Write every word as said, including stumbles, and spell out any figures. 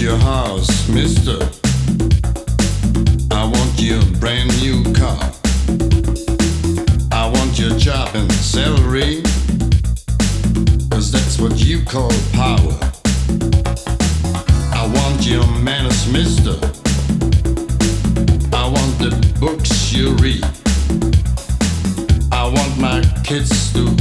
your house, mister. I want your brand new car. I want your job and salary, 'cause that's what you call power. I want your manners, mister. I want the books you read. I want my kids to